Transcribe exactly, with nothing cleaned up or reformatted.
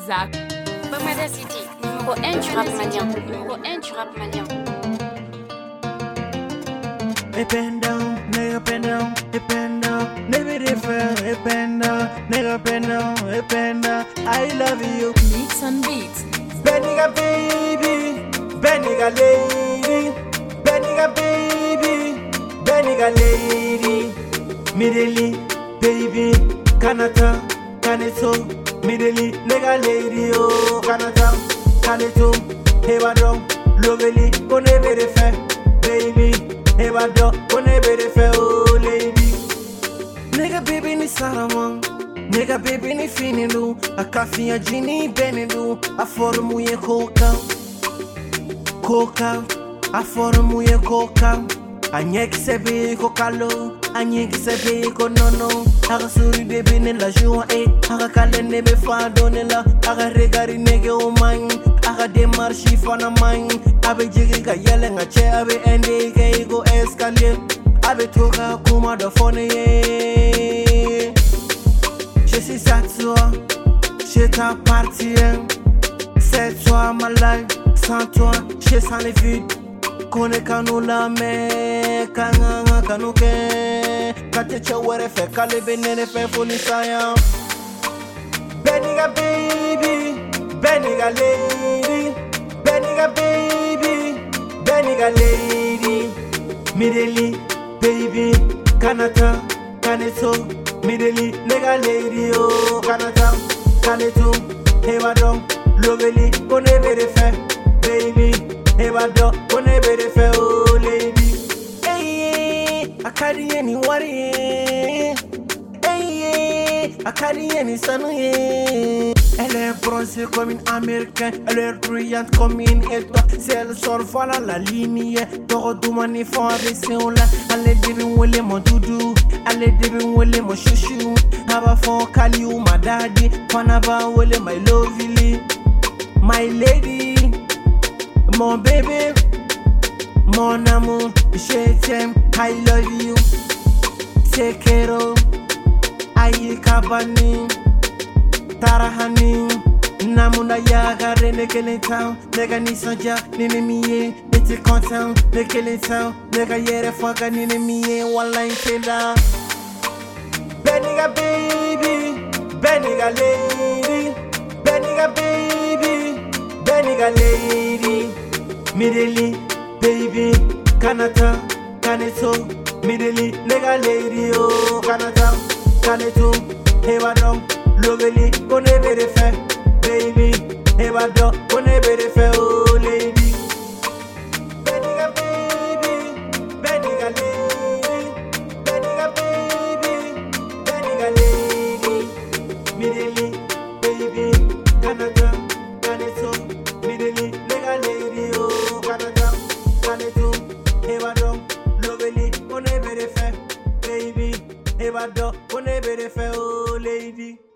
Zach. Bamada City, numéro un du rap malien. Numéro un du rap malien. Up and down, nigga up and down, up and down, never different, up and down, nigga up and down, up and down, I love you. Mix and beats. Bad nigga baby, bad nigga lady, bad nigga baby, bad nigga lady. Mideli, baby, Kanata, Kaneto, Mideli, nigga lady, oh, Kanata, Kaneto, Hebadon, Lovely, Konebe fair, baby, Hebadon, Konebe fair, oh, lady. Nigga baby ni Saramon, nigga baby ni Finilu, a coffee a genie Benilu, a formu ye coca, coca, a formu ye coca. Anyek sebe ko kalo, anyek sebe ko nono. Aga suri bebe ne la joie eh. Aga kale ne be fado ne la. Aga regari nege o man. Aga demarchi fana man. Abe jigi ga yele nga che abe ende ke go escalier. Abe toka kuma da fone ye. Je suis à toi, je t'appartiens. C'est toi ma life, sans toi je sens les vides. Kone kanu la me kanga kanu ke kate chawere fe kale benene fe foni saya. Beniga baby, beniga lady, beniga baby, beniga lady. Mideli baby, kanata kaneto, mideli nega lady oh kanata kaneto, hebadon lovely kone bere fe baby. Hebado, whenever they fell, oh lady. Hey, I carry any worry. Hey, I carry any sun. Elle est bronzée comme une américaine. Elle est brillante comme une étoile. Si elle sort, voilà la ligne. Toro du manifon avec son là. Elle est début où elle est mon doudou. Elle est début où elle est mon chouchou. Haba fon kali ou ma daddy. Panava où elle est my lovely. My lady. Mon bébé, mon amour, je t'aime, I love you. Sekero, ayi kabani, tarahani, namuna yaga rene kelentao, nega ni sanja, nene miye, nete content, ne kelentao, nega yere fwaga nene miye, wala intenda. Beniga baby, beniga lady, beniga baby, beniga lady. Mideli, baby, Kanata, Kaneto, Mideli, nega lady, oh, Kanata, Kaneto, Hebadon, Lovely, Konebe de fe, baby, Hebadon, Konebe de fe, oh, lady. Beniga baby, beniga lady, beniga baby, beniga lady. Mideli, baby, Kanata, Kaneto, Mideli, nega lady, oh. Baby, Hebado, on est belle, oh lady.